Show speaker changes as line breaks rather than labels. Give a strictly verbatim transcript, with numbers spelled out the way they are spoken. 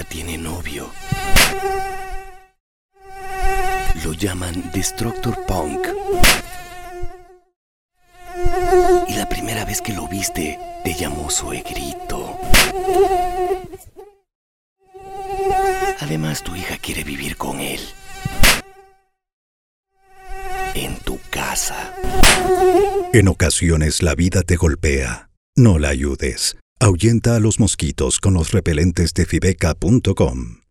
tiene novio. Lo llaman Destructor Punk. Y la primera vez que lo viste, te llamó suegrito. Además, tu hija quiere vivir con él. En tu casa.
En ocasiones la vida te golpea. No la ayudes. Ahuyenta a los mosquitos con los repelentes de Fibeca punto com.